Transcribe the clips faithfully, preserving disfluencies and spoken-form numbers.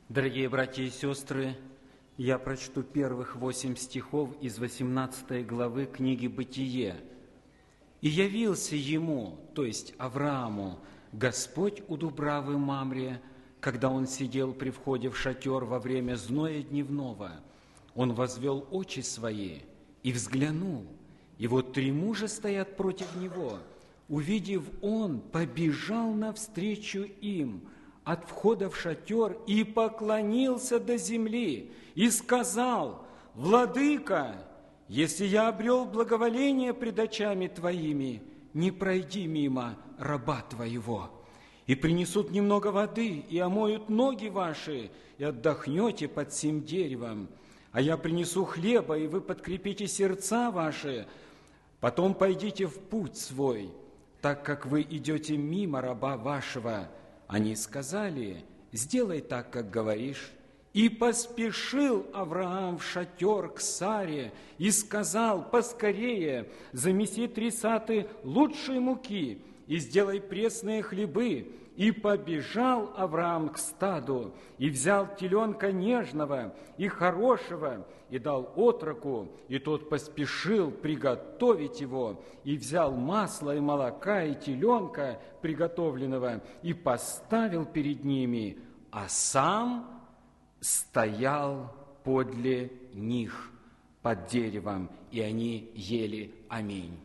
Дорогие братья и сестры, я прочту первых восемь стихов из восемнадцатой главы книги «Бытие». «И явился ему, то есть Аврааму, Господь у Дубравы Мамре, когда он сидел при входе в шатер во время зноя дневного. Он возвел очи свои и взглянул, и вот три мужа стоят против него. Увидев он, побежал навстречу им от входа в шатер и поклонился до земли, и сказал: «Владыка, если я обрел благоволение пред очами твоими, не пройди мимо раба твоего. И принесут немного воды, и омоют ноги ваши, и отдохнете под сим деревом. А я принесу хлеба, и вы подкрепите сердца ваши. Потом пойдите в путь свой, так как вы идете мимо раба вашего». Они сказали: «Сделай так, как говоришь». И поспешил Авраам в шатер к Саре и сказал: «Поскорее замеси три саты лучшей муки и сделай пресные хлебы». И побежал Авраам к стаду, и взял теленка нежного и хорошего, и дал отроку, и тот поспешил приготовить его, и взял масло и молока и теленка приготовленного, и поставил перед ними, а сам стоял подле них под деревом, и они ели. Аминь.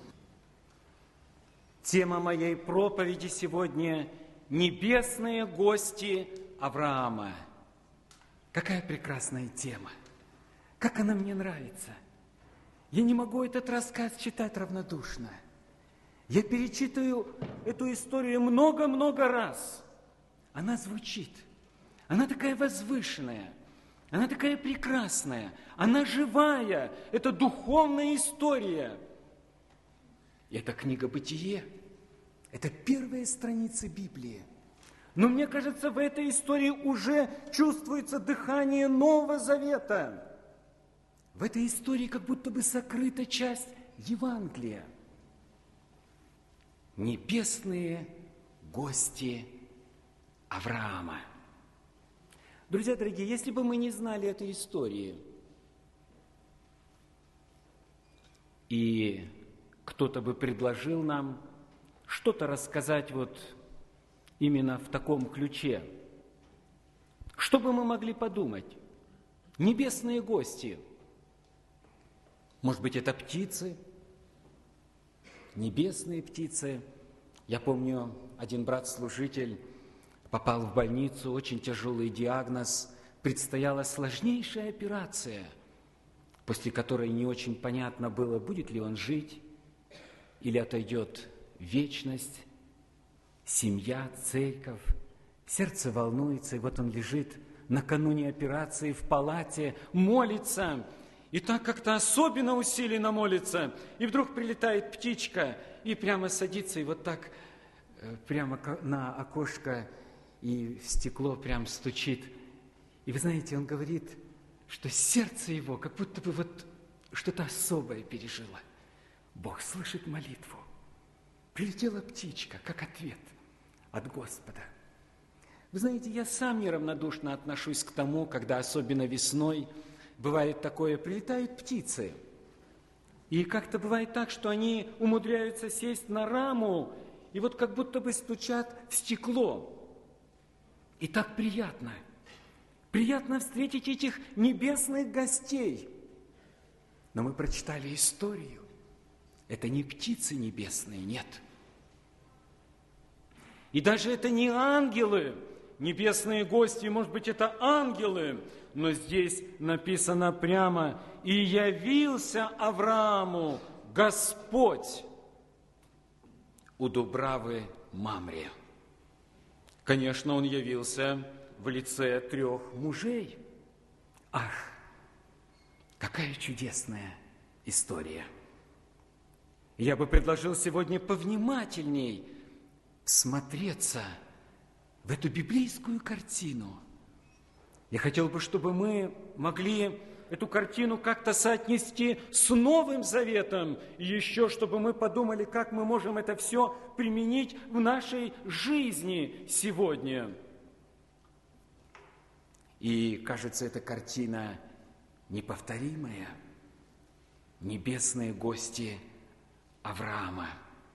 Тема моей проповеди сегодня – «Небесные гости Авраама». Какая прекрасная тема! Как она мне нравится! Я не могу этот рассказ читать равнодушно. Я перечитываю эту историю много-много раз. Она звучит. Она такая возвышенная. Она такая прекрасная. Она живая. Это духовная история. И это книга «Бытие». Это первые страницы Библии. Но мне кажется, в этой истории уже чувствуется дыхание Нового Завета. В этой истории как будто бы сокрыта часть Евангелия. Небесные гости Авраама. Друзья дорогие, если бы мы не знали этой истории, и кто-то бы предложил нам что-то рассказать вот именно в таком ключе, что бы мы могли подумать? Небесные гости. Может быть, это птицы? Небесные птицы. Я помню, один брат-служитель попал в больницу, очень тяжелый диагноз, предстояла сложнейшая операция, после которой не очень понятно было, будет ли он жить или отойдет вечность, семья, церковь. Сердце волнуется, и вот он лежит накануне операции в палате, молится, и так как-то особенно усиленно молится, и вдруг прилетает птичка, и прямо садится, и вот так прямо на окошко, и в стекло прям стучит. И вы знаете, он говорит, что сердце его как будто бы вот что-то особое пережило. Бог слышит молитву. Прилетела птичка, как ответ от Господа. Вы знаете, я сам неравнодушно отношусь к тому, когда особенно весной бывает такое, прилетают птицы. И как-то бывает так, что они умудряются сесть на раму, и вот как будто бы стучат в стекло. И так приятно. Приятно встретить этих небесных гостей. Но мы прочитали историю. Это не птицы небесные, нет. И даже это не ангелы, небесные гости, может быть, это ангелы, но здесь написано прямо: «И явился Аврааму Господь у Дубравы Мамре». Конечно, он явился в лице трех мужей. Ах, какая чудесная история! Я бы предложил сегодня повнимательней всмотреться в эту библейскую картину. Я хотел бы, чтобы мы могли эту картину как-то соотнести с Новым Заветом, и еще, чтобы мы подумали, как мы можем это все применить в нашей жизни сегодня. И, кажется, эта картина неповторимая. Небесные гости Авраама.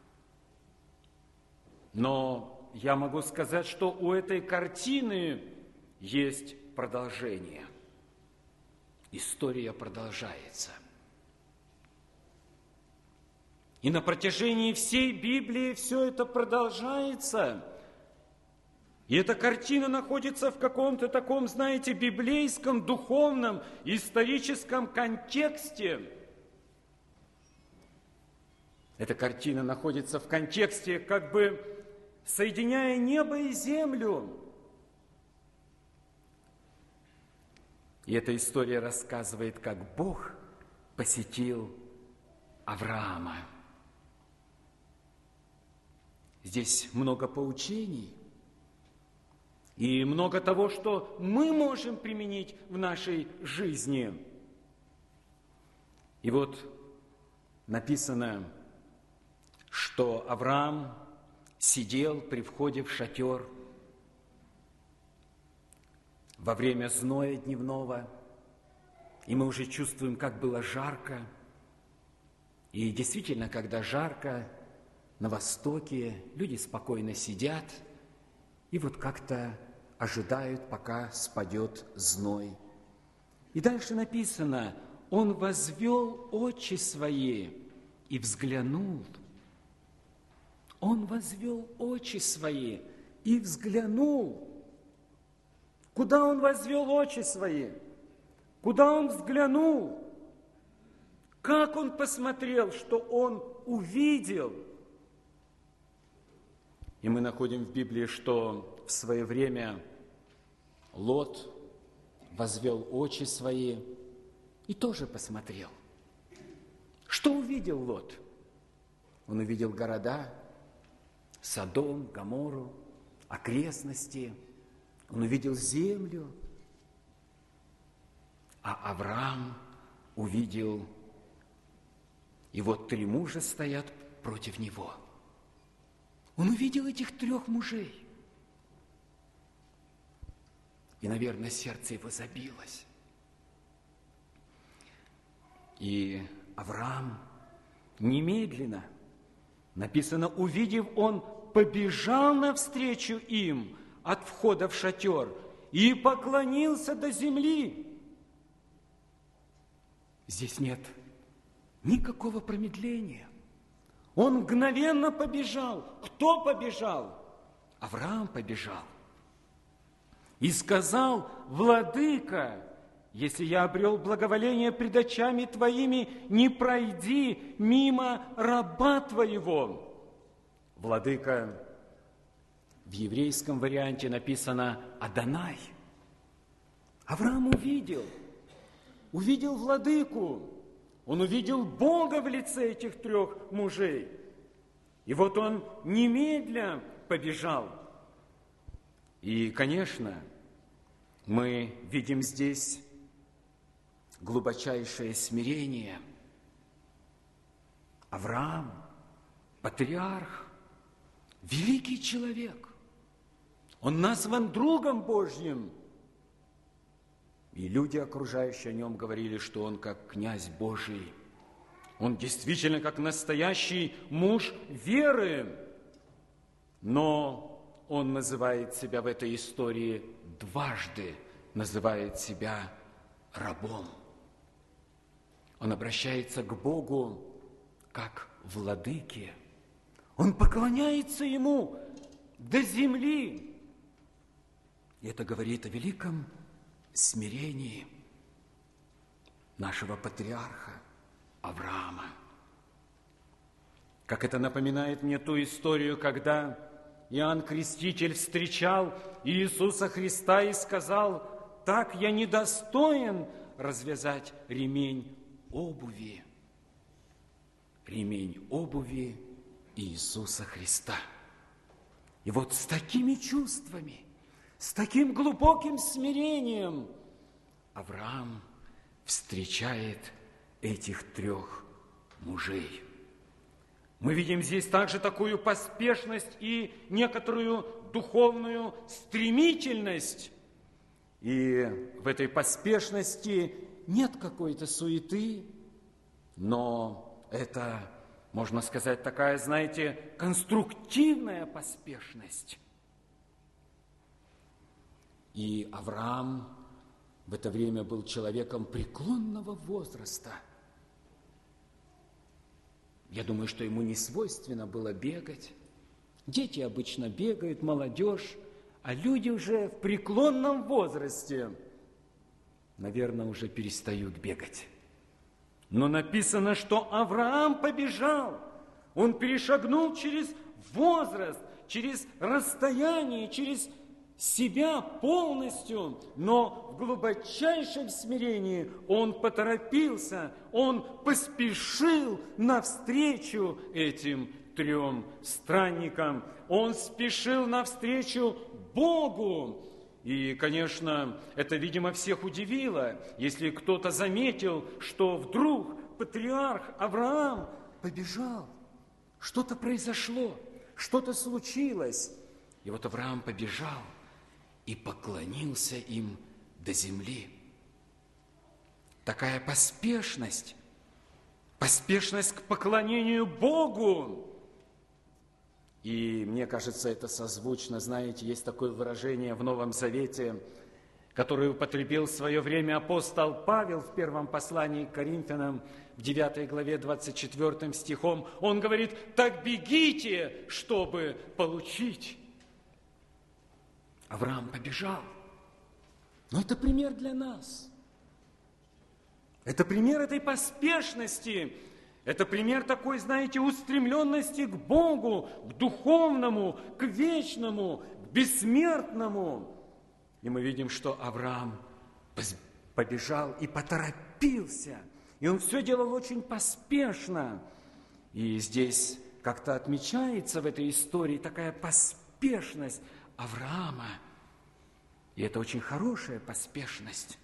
Но я могу сказать, что у этой картины есть продолжение. История продолжается. И на протяжении всей Библии все это продолжается. И эта картина находится в каком-то таком, знаете, библейском, духовном, историческом контексте. Эта картина находится в контексте, как бы соединяя небо и землю. И эта история рассказывает, как Бог посетил Авраама. Здесь много поучений и много того, что мы можем применить в нашей жизни. И вот написано, что Авраам сидел при входе в шатер во время зноя дневного, и мы уже чувствуем, как было жарко. И действительно, когда жарко, на Востоке люди спокойно сидят и вот как-то ожидают, пока спадет зной. И дальше написано, он возвел очи свои и взглянул. Он возвел очи свои и взглянул. Куда он возвел очи свои? Куда он взглянул? Как он посмотрел, что он увидел? И мы находим в Библии, что в свое время Лот возвел очи свои и тоже посмотрел. Что увидел Лот? Он увидел города, Содом, Гоморру, окрестности. Он увидел землю. А Авраам увидел, и вот три мужа стоят против него. Он увидел этих трех мужей. И, наверное, сердце его забилось. И Авраам немедленно, написано, увидев, он побежал навстречу им от входа в шатер и поклонился до земли. Здесь нет никакого промедления. Он мгновенно побежал. Кто побежал? Авраам побежал. И сказал, владыка, если я обрел благоволение пред очами твоими, не пройди мимо раба твоего. Владыка, в еврейском варианте написано Адонай. Авраам увидел, увидел владыку, он увидел Бога в лице этих трех мужей. И вот он немедля побежал. И, конечно, мы видим здесь глубочайшее смирение. Авраам, патриарх, великий человек. Он назван другом Божьим. И люди, окружающие о нем, говорили, что он как князь Божий. Он действительно как настоящий муж веры. Но он называет себя в этой истории дважды, называет себя рабом. Он обращается к Богу как владыке. Он поклоняется ему до земли. И это говорит о великом смирении нашего патриарха Авраама. Как это напоминает мне ту историю, когда Иоанн Креститель встречал Иисуса Христа и сказал, так я недостоин развязать ремень обуви. Ремень обуви Иисуса Христа. И вот с такими чувствами, с таким глубоким смирением Авраам встречает этих трех мужей. Мы видим здесь также такую поспешность и некоторую духовную стремительность. И в этой поспешности нет какой-то суеты, но это, можно сказать, такая, знаете, конструктивная поспешность. И Авраам в это время был человеком преклонного возраста. Я думаю, что ему не свойственно было бегать. Дети обычно бегают, молодежь, а люди уже в преклонном возрасте, наверное, уже перестают бегать. Но написано, что Авраам побежал. Он перешагнул через возраст, через расстояние, через себя полностью, но в глубочайшем смирении он поторопился, он поспешил навстречу этим трем странникам. Он спешил навстречу Богу. И, конечно, это, видимо, всех удивило, если кто-то заметил, что вдруг патриарх Авраам побежал. Что-то произошло, что-то случилось. И вот Авраам побежал и поклонился им до земли. Такая поспешность, поспешность к поклонению Богу. И мне кажется, это созвучно, знаете, есть такое выражение в Новом Завете, которое употребил в свое время апостол Павел в первом послании к Коринфянам, в девятой главе, двадцать четвёртым стихом. Он говорит: «Так бегите, чтобы получить». Авраам побежал. Но это пример для нас. Это пример этой поспешности. Это пример такой, знаете, устремленности к Богу, к духовному, к вечному, к бессмертному. И мы видим, что Авраам побежал и поторопился. И он все делал очень поспешно. И здесь как-то отмечается в этой истории такая поспешность Авраама. И это очень хорошая поспешность.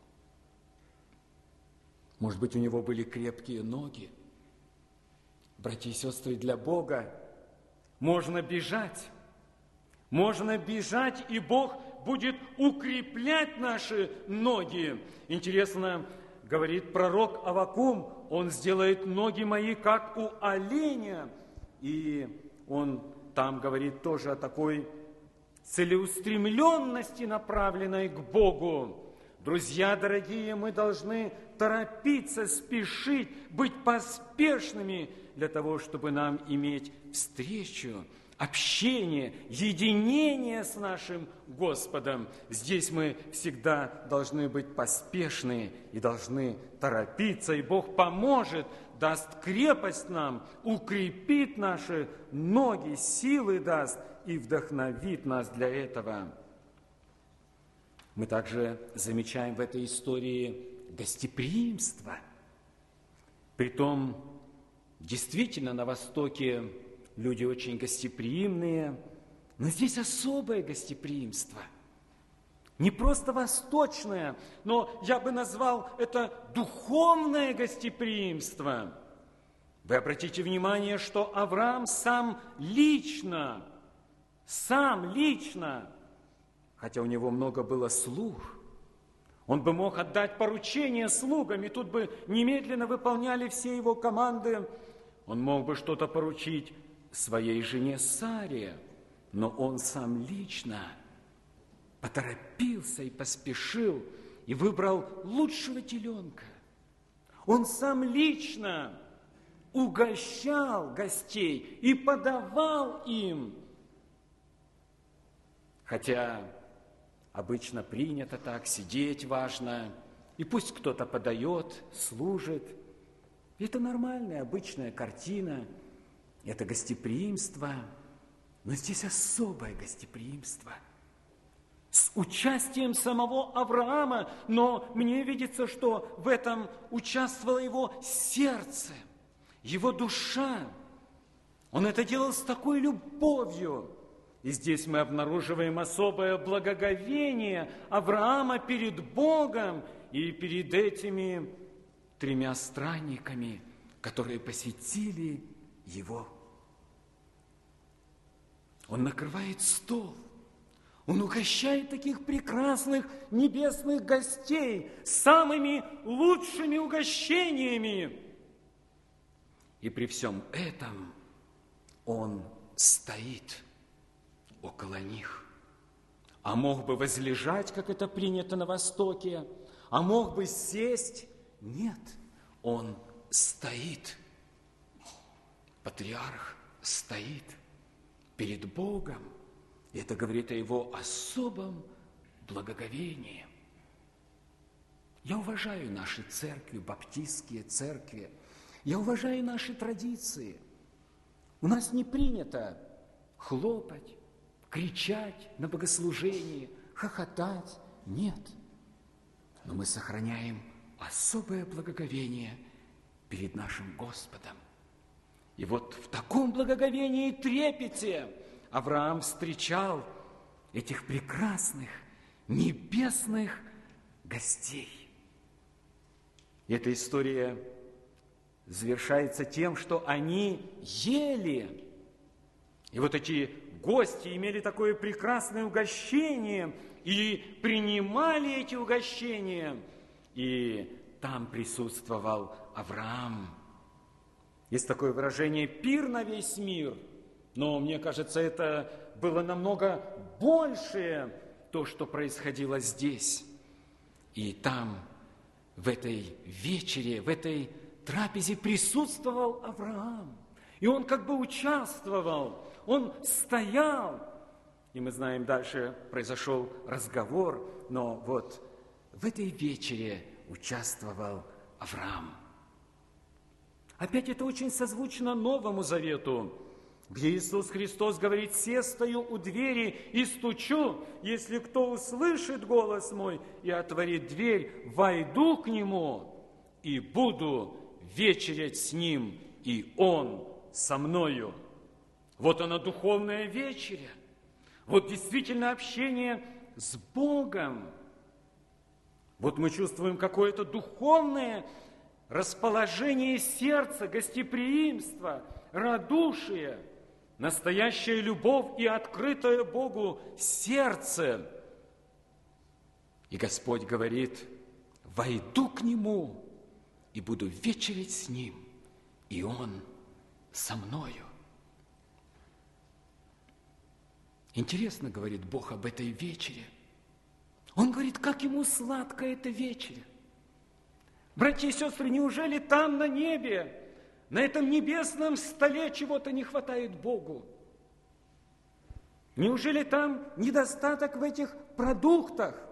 Может быть, у него были крепкие ноги. Братья и сестры, для Бога можно бежать. Можно бежать, и Бог будет укреплять наши ноги. Интересно, говорит пророк Аввакум, он сделает ноги мои, как у оленя. И он там говорит тоже о такой целеустремленности, направленной к Богу. Друзья дорогие, мы должны торопиться, спешить, быть поспешными для того, чтобы нам иметь встречу, общение, единение с нашим Господом. Здесь мы всегда должны быть поспешны и должны торопиться, и Бог поможет, даст крепость нам, укрепит наши ноги, силы даст и вдохновит нас для этого. Мы также замечаем в этой истории гостеприимство. Притом, действительно, на Востоке люди очень гостеприимные, но здесь особое гостеприимство. Не просто восточное, но я бы назвал это духовное гостеприимство. Вы обратите внимание, что Авраам сам лично, сам лично, хотя у него много было слуг, он бы мог отдать поручение слугам, и тут бы немедленно выполняли все его команды. Он мог бы что-то поручить своей жене Саре, но он сам лично поторопился и поспешил, и выбрал лучшего теленка. Он сам лично угощал гостей и подавал им. Хотя обычно принято так, сидеть важно, и пусть кто-то подает, служит. Это нормальная, обычная картина, это гостеприимство, но здесь особое гостеприимство. С участием самого Авраама, но мне видится, что в этом участвовало его сердце, его душа. Он это делал с такой любовью. И здесь мы обнаруживаем особое благоговение Авраама перед Богом и перед этими тремя странниками, которые посетили его. Он накрывает стол. Он угощает таких прекрасных небесных гостей самыми лучшими угощениями. И при всем этом Он стоит около них. А мог бы возлежать, как это принято на Востоке, а мог бы сесть. Нет, Он стоит. Патриарх стоит перед Богом. И это говорит о Его особом благоговении. Я уважаю наши церкви, баптистские церкви. Я уважаю наши традиции. У нас не принято хлопать, кричать на богослужении, хохотать. Нет. Но мы сохраняем особое благоговение перед нашим Господом. И вот в таком благоговении и трепете Авраам встречал этих прекрасных небесных гостей. И эта история завершается тем, что они ели. И вот эти гости имели такое прекрасное угощение и принимали эти угощения. И там присутствовал Авраам. Есть такое выражение «пир на весь мир», но мне кажется, это было намного большее то, что происходило здесь. И там, в этой вечере, в этой трапезе присутствовал Авраам. И он как бы участвовал, он стоял. И мы знаем, дальше произошел разговор, но вот в этой вечере участвовал Авраам. Опять это очень созвучно Новому Завету, где Иисус Христос говорит: «Се стою у двери и стучу, если кто услышит голос мой и отворит дверь, войду к нему и буду вечерять с ним, и он со мною». Вот она, духовная вечеря. Вот действительно общение с Богом. Вот мы чувствуем какое-то духовное расположение сердца, гостеприимство, радушие, настоящая любовь и открытое Богу сердце. И Господь говорит: «Войду к Нему и буду вечерять с Ним, и Он со мною». Интересно, говорит Бог об этой вечере. Он говорит, как Ему сладко эта вечеря. Братья и сестры, неужели там на небе, на этом небесном столе чего-то не хватает Богу? Неужели там недостаток в этих продуктах?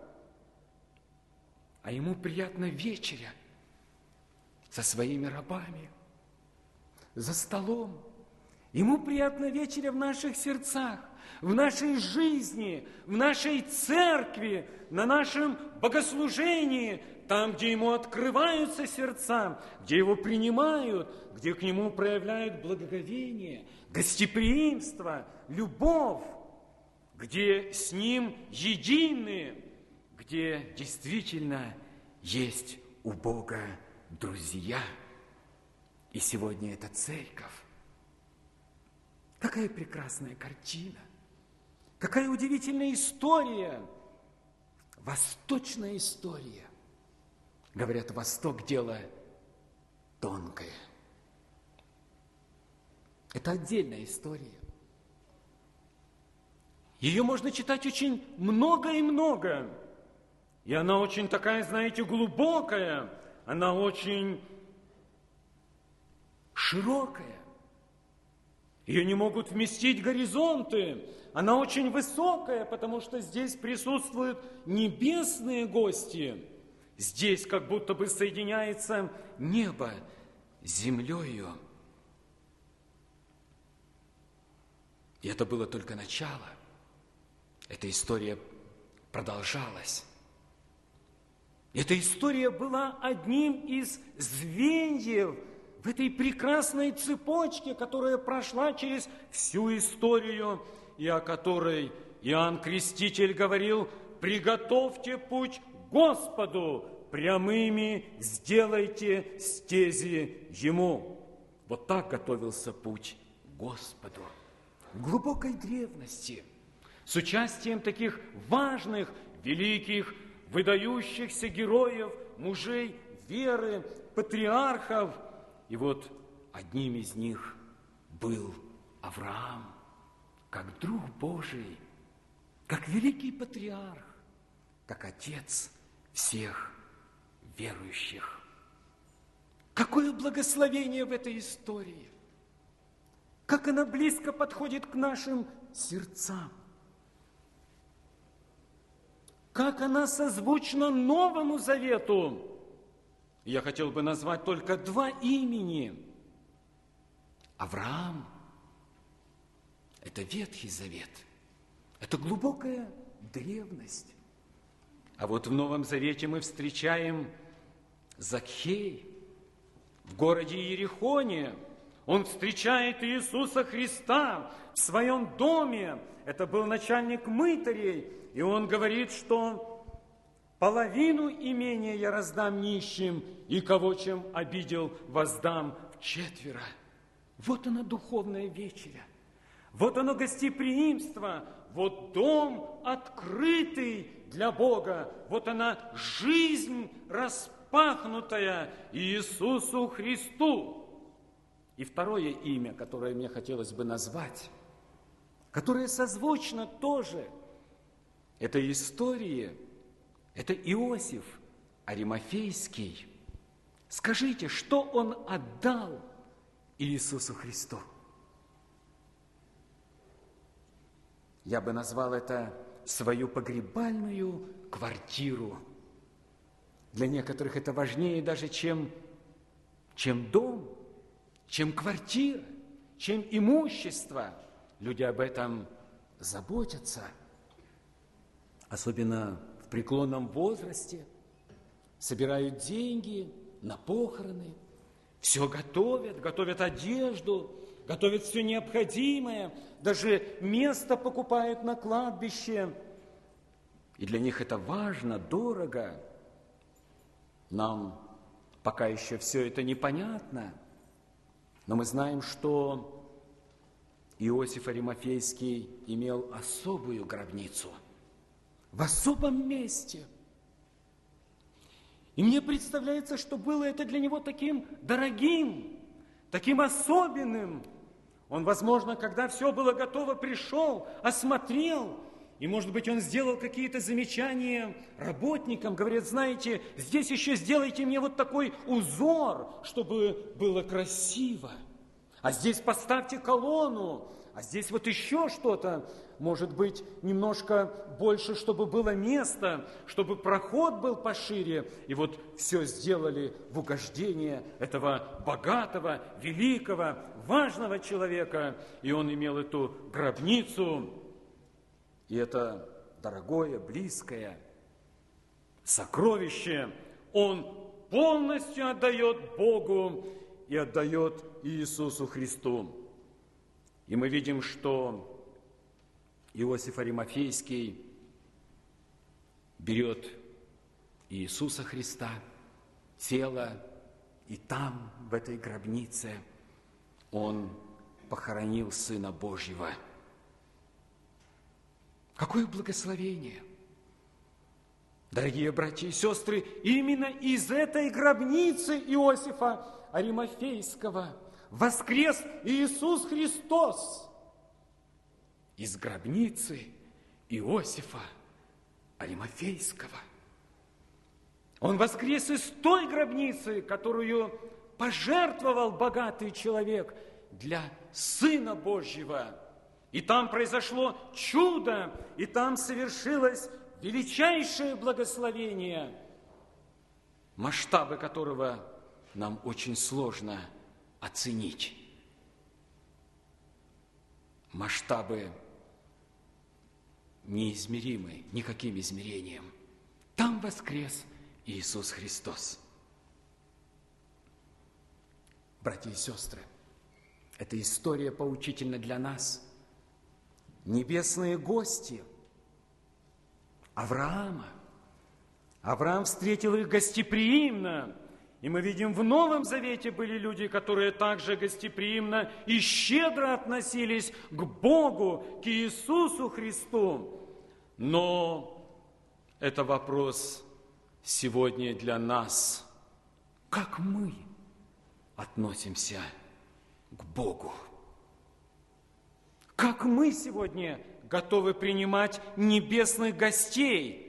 А Ему приятна вечеря со своими рабами, за столом. Ему приятна вечеря в наших сердцах, в нашей жизни, в нашей церкви, на нашем богослужении, там, где Ему открываются сердца, где Его принимают, где к Нему проявляют благоговение, гостеприимство, любовь, где с Ним едины, где действительно есть у Бога друзья. И сегодня это церковь. Какая прекрасная картина, какая удивительная история, восточная история. Говорят, Восток – дело тонкое. Это отдельная история. Ее можно читать очень много и много. И она очень такая, знаете, глубокая, она очень широкая. Ее не могут вместить горизонты. Она очень высокая, потому что здесь присутствуют небесные гости. Здесь как будто бы соединяется небо с землею. И это было только начало. Эта история продолжалась. Эта история была одним из звеньев в этой прекрасной цепочке, которая прошла через всю историю, и о которой Иоанн Креститель говорил: «Приготовьте путь Господу, прямыми сделайте стези Ему». Вот так готовился путь Господу. В глубокой древности с участием таких важных, великих, выдающихся героев, мужей веры, патриархов. И вот одним из них был Авраам, как друг Божий, как великий патриарх, как отец всех верующих. Какое благословение в этой истории! Как она близко подходит к нашим сердцам! Как она созвучна Новому Завету! Я хотел бы назвать только два имени. Авраам – это Ветхий Завет, это глубокая древность. А вот в Новом Завете мы встречаем Закхей. В городе Иерихоне он встречает Иисуса Христа в своем доме. Это был начальник мытарей, и он говорит, что половину имения я раздам нищим, и кого чем обидел, воздам вчетверо. Вот она духовная вечеря, вот оно гостеприимство, вот дом открытый для Бога, вот она жизнь распахнутая Иисусу Христу. И второе имя, которое мне хотелось бы назвать, которое созвучно тоже этой истории, это Иосиф Аримафейский. Скажите, что он отдал Иисусу Христу? Я бы назвал это свою погребальную квартиру. Для некоторых это важнее даже, чем, чем дом, чем квартира, чем имущество. Люди об этом заботятся, особенно в преклонном возрасте, собирают деньги на похороны, все готовят, готовят одежду, готовят все необходимое, даже место покупают на кладбище. И для них это важно, дорого. Нам пока еще все это непонятно, но мы знаем, что Иосиф Аримафейский имел особую гробницу в особом месте. И мне представляется, что было это для него таким дорогим, таким особенным. Он, возможно, когда все было готово, пришел, осмотрел, и, может быть, он сделал какие-то замечания работникам, говорят, знаете, здесь еще сделайте мне вот такой узор, чтобы было красиво. А здесь поставьте колонну, а здесь вот еще что-то, может быть, немножко больше, чтобы было место, чтобы проход был пошире. И вот все сделали в угождение этого богатого, великого, важного человека. И он имел эту гробницу, и это дорогое, близкое сокровище он полностью отдает Богу и отдает Иисусу Христу. И мы видим, что Иосиф Аримафейский берет Иисуса Христа, тело, и там, в этой гробнице, он похоронил Сына Божьего. Какое благословение! Дорогие братья и сестры, именно из этой гробницы Иосифа Аримафейского воскрес Иисус Христос. Из гробницы Иосифа Аримафейского. Он воскрес из той гробницы, которую пожертвовал богатый человек для Сына Божьего. И там произошло чудо, и там совершилось величайшее благословение, масштабы которого нам очень сложно оценить. Масштабы неизмеримы никаким измерением. Там воскрес Иисус Христос. Братья и сестры, эта история поучительна для нас. Небесные гости Авраама. Авраам встретил их гостеприимно, И мы видим, в Новом Завете были люди, которые также гостеприимно и щедро относились к Богу, к Иисусу Христу. Но это вопрос сегодня для нас. Как мы относимся к Богу? Как мы сегодня готовы принимать небесных гостей?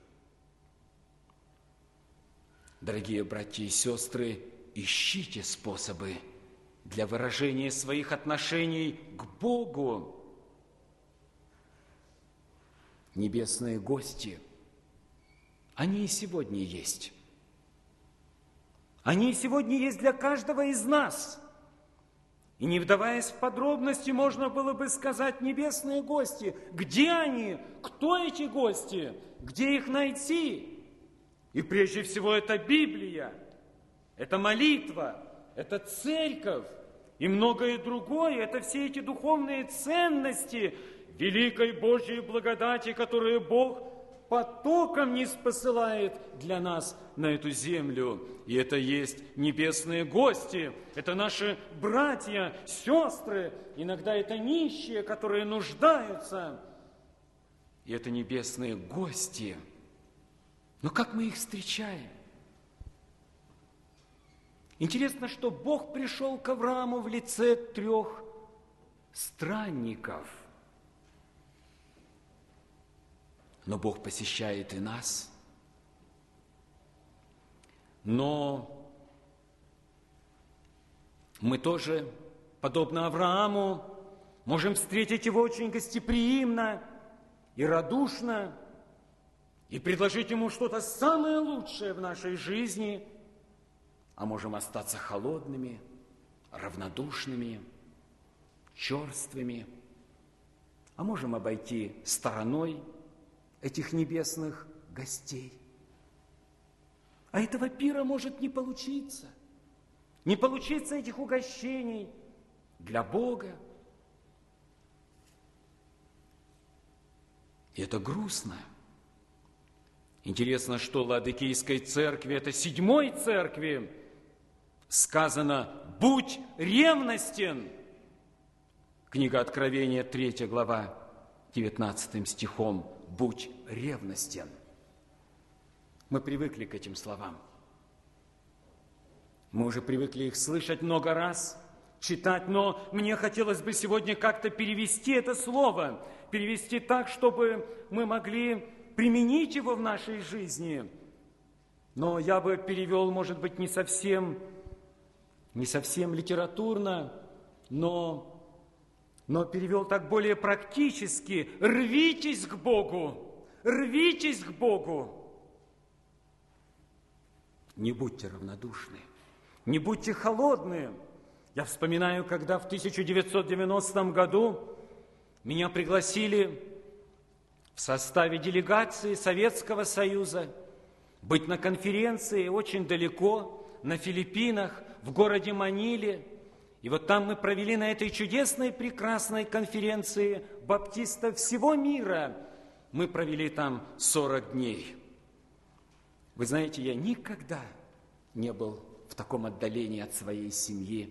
Дорогие братья и сестры, ищите способы для выражения своих отношений к Богу. Небесные гости, они и сегодня есть. Они и сегодня есть для каждого из нас. И не вдаваясь в подробности, можно было бы сказать: небесные гости, где они? Кто эти гости? Где их найти? И прежде всего это Библия, это молитва, это церковь и многое другое. Это все эти духовные ценности великой Божьей благодати, которые Бог потоком ниспосылает для нас на эту землю. И это есть небесные гости, это наши братья, сестры, иногда это нищие, которые нуждаются. И это небесные гости. Но как мы их встречаем? Интересно, что Бог пришел к Аврааму в лице трех странников. Но Бог посещает и нас. Но мы тоже, подобно Аврааму, можем встретить его очень гостеприимно и радушно, и предложить ему что-то самое лучшее в нашей жизни, а можем остаться холодными, равнодушными, черствыми, а можем обойти стороной этих небесных гостей. А этого пира может не получиться, не получиться этих угощений для Бога. И это грустно. Интересно, что Ладыкийской церкви, это седьмой церкви, сказано: «Будь ревностен». Книга Откровения, третья глава, девятнадцатым стихом. «Будь ревностен». Мы привыкли к этим словам. Мы уже привыкли их слышать много раз, читать, но мне хотелось бы сегодня как-то перевести это слово, перевести так, чтобы мы могли применить его в нашей жизни. Но я бы перевел, может быть, не совсем, не совсем литературно, но, но перевел так более практически. Рвитесь к Богу, рвитесь к Богу. Не будьте равнодушны, не будьте холодны. Я вспоминаю, когда в тысяча девятьсот девяностом году меня пригласили в составе делегации Советского Союза быть на конференции очень далеко, на Филиппинах, в городе Маниле. И вот там мы провели на этой чудесной, прекрасной конференции баптистов всего мира. Мы провели там сорок дней. Вы знаете, я никогда не был в таком отдалении от своей семьи,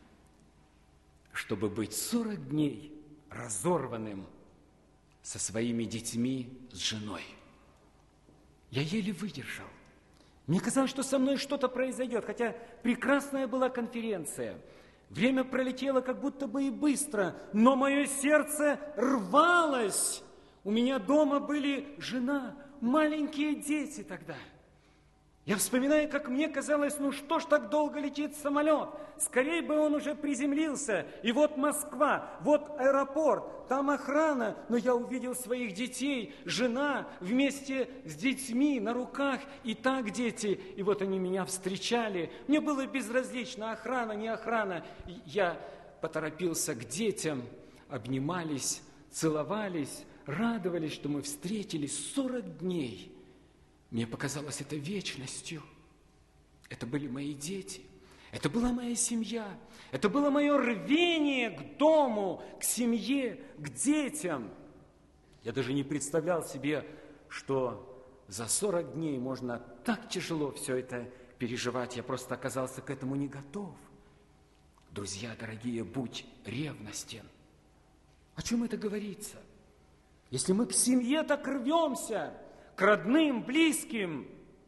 чтобы быть сорок дней разорванным со своими детьми, с женой. Я еле выдержал. Мне казалось, что со мной что-то произойдет, хотя прекрасная была конференция. Время пролетело как будто бы и быстро, но мое сердце рвалось. У меня дома были жена, маленькие дети тогда. Я вспоминаю, как мне казалось, ну что ж так долго летит самолет? Скорее бы он уже приземлился. И вот Москва, вот аэропорт, там охрана. Но я увидел своих детей, жена вместе с детьми на руках. И так дети. И вот они меня встречали. Мне было безразлично, охрана, не охрана. Я поторопился к детям, обнимались, целовались, радовались, что мы встретились сорок дней. Мне показалось это вечностью. Это были мои дети. Это была моя семья. Это было мое рвение к дому, к семье, к детям. Я даже не представлял себе, что за сорок дней можно так тяжело все это переживать, я просто оказался к этому не готов. Друзья дорогие, будь ревностен. О чем это говорится? Если мы к семье так рвемся, к родным, близким,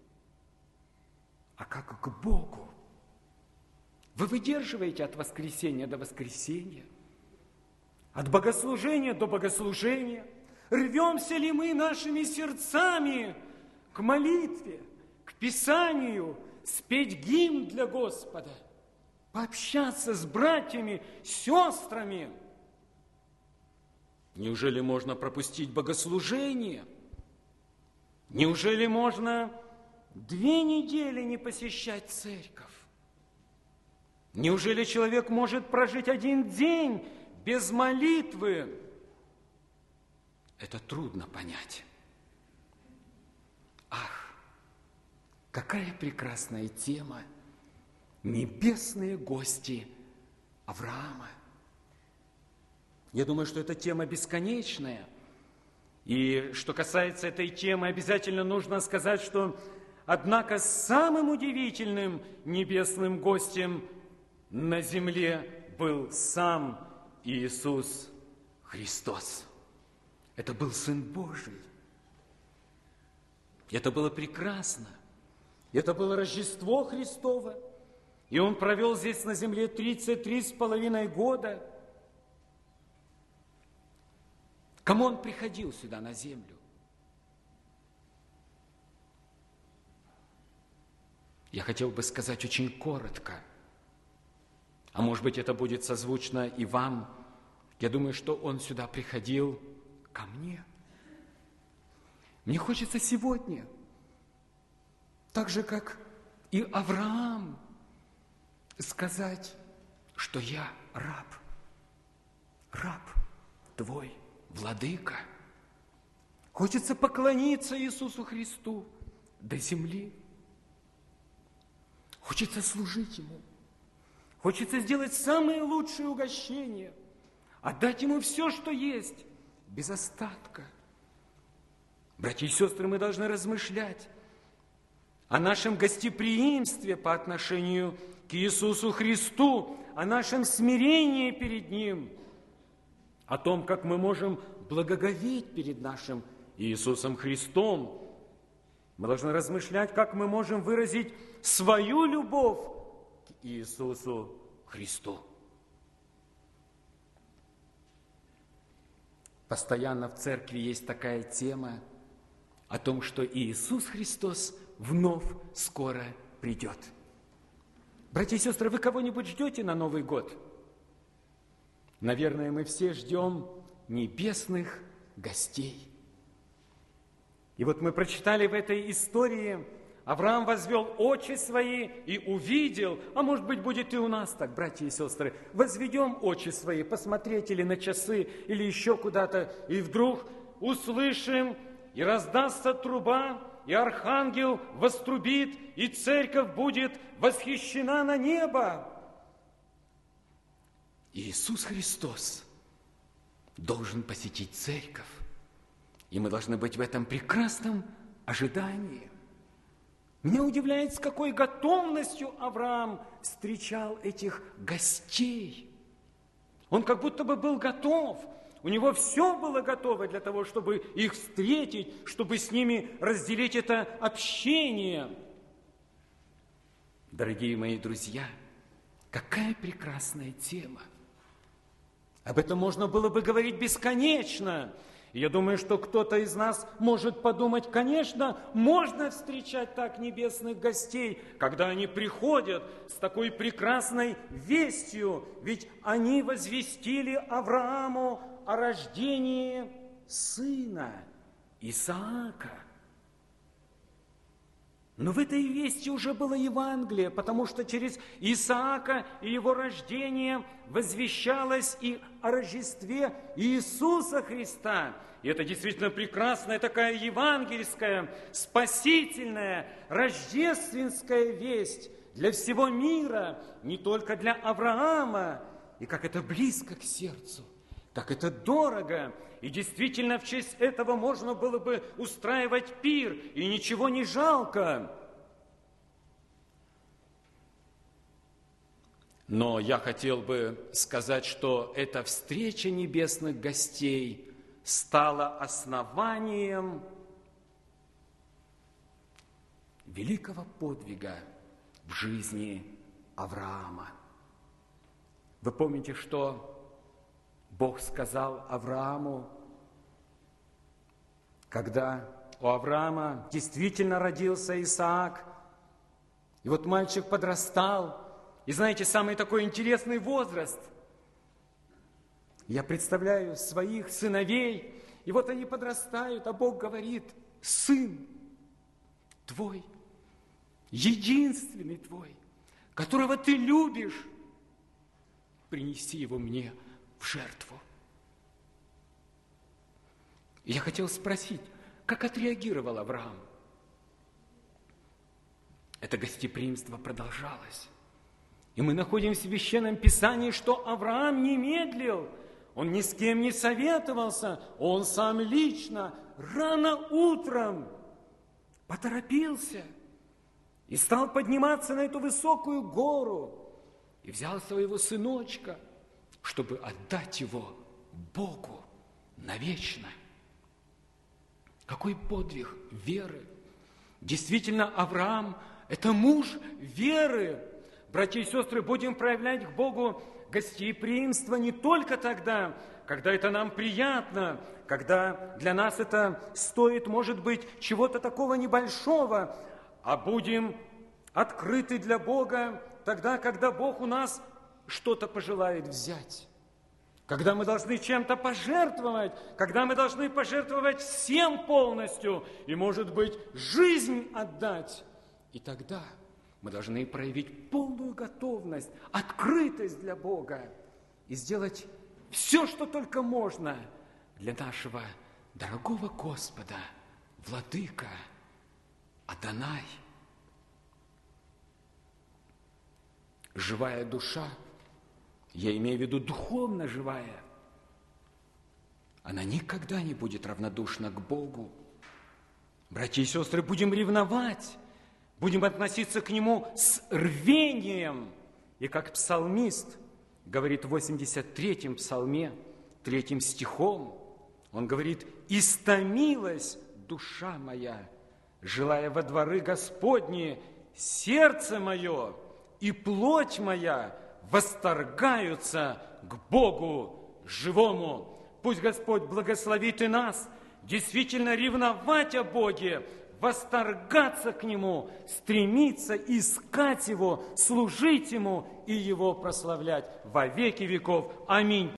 а как к Богу? Вы выдерживаете от воскресения до воскресения, от богослужения до богослужения. Рвемся ли мы нашими сердцами к молитве, к Писанию, спеть гимн для Господа, пообщаться с братьями, сестрами? Неужели можно пропустить богослужение? Неужели можно две недели не посещать церковь? Неужели человек может прожить один день без молитвы? Это трудно понять. Ах, какая прекрасная тема! Небесные гости Авраама. Я думаю, что эта тема бесконечная. И что касается этой темы, обязательно нужно сказать, что, однако, самым удивительным небесным гостем на земле был сам Иисус Христос. Это был Сын Божий. Это было прекрасно. Это было Рождество Христово. И Он провел здесь на земле тридцать три с половиной года. Кому Он приходил сюда на землю? Я хотел бы сказать очень коротко. А может быть, это будет созвучно и вам. Я думаю, что Он сюда приходил ко мне. Мне хочется сегодня, так же, как и Авраам, сказать, что я раб, раб твой, владыка. Хочется поклониться Иисусу Христу до земли. Хочется служить Ему. Хочется сделать самые лучшие угощения, отдать Ему все, что есть, без остатка. Братья и сестры, мы должны размышлять о нашем гостеприимстве по отношению к Иисусу Христу, о нашем смирении перед Ним, о том, как мы можем благоговеть перед нашим Иисусом Христом. Мы должны размышлять, как мы можем выразить свою любовь к Иисусу Христу. Постоянно в церкви есть такая тема о том, что Иисус Христос вновь скоро придет. Братья и сестры, вы кого-нибудь ждете на Новый год? Наверное, мы все ждем небесных гостей. И вот мы прочитали в этой истории, Авраам возвел очи свои и увидел, а может быть, будет и у нас так, братья и сестры, возведем очи свои, посмотреть или на часы, или еще куда-то, и вдруг услышим, и раздастся труба, и архангел вострубит, и церковь будет восхищена на небо. Иисус Христос должен посетить церковь, и мы должны быть в этом прекрасном ожидании. Меня удивляет, с какой готовностью Авраам встречал этих гостей. Он как будто бы был готов. У него все было готово для того, чтобы их встретить, чтобы с ними разделить это общение. Дорогие мои друзья, какая прекрасная тема. Об этом можно было бы говорить бесконечно. Я думаю, что кто-то из нас может подумать, конечно, можно встречать так небесных гостей, когда они приходят с такой прекрасной вестью, ведь они возвестили Аврааму о рождении сына Исаака. Но в этой вести уже было Евангелие, потому что через Исаака и его рождение возвещалось и о Рождестве Иисуса Христа. И это действительно прекрасная такая евангельская, спасительная, рождественская весть для всего мира, не только для Авраама. И как это близко к сердцу, как это дорого. И действительно, в честь этого можно было бы устраивать пир, и ничего не жалко. Но я хотел бы сказать, что эта встреча небесных гостей стала основанием великого подвига в жизни Авраама. Вы помните, что Бог сказал Аврааму, когда у Авраама действительно родился Исаак, и вот мальчик подрастал, и знаете, самый такой интересный возраст. Я представляю своих сыновей, и вот они подрастают, а Бог говорит: сын твой, единственный твой, которого ты любишь, принеси его мне в жертву. И я хотел спросить, как отреагировал Авраам? Это гостеприимство продолжалось. И мы находим в Священном Писании, что Авраам не медлил, он ни с кем не советовался, он сам лично рано утром поторопился и стал подниматься на эту высокую гору и взял своего сыночка, чтобы отдать его Богу навечно. Какой подвиг веры! Действительно, Авраам – это муж веры. Братья и сестры, будем проявлять к Богу гостеприимство не только тогда, когда это нам приятно, когда для нас это стоит, может быть, чего-то такого небольшого, а будем открыты для Бога тогда, когда Бог у нас что-то пожелает взять. Когда мы должны чем-то пожертвовать, когда мы должны пожертвовать всем полностью и, может быть, жизнь отдать. И тогда мы должны проявить полную готовность, открытость для Бога и сделать все, что только можно для нашего дорогого Господа, Владыка, Адонай. Живая душа, я имею в виду духовно живая, она никогда не будет равнодушна к Богу. Братья и сестры, будем ревновать, будем относиться к Нему с рвением. И как псалмист говорит в восемьдесят третьем псалме, третьим стихом, он говорит: «Истомилась душа моя, желая во дворы Господни, сердце мое и плоть моя восторгаются к Богу живому». Пусть Господь благословит и нас действительно ревновать о Боге, восторгаться к Нему, стремиться искать Его, служить Ему и Его прославлять во веки веков. Аминь.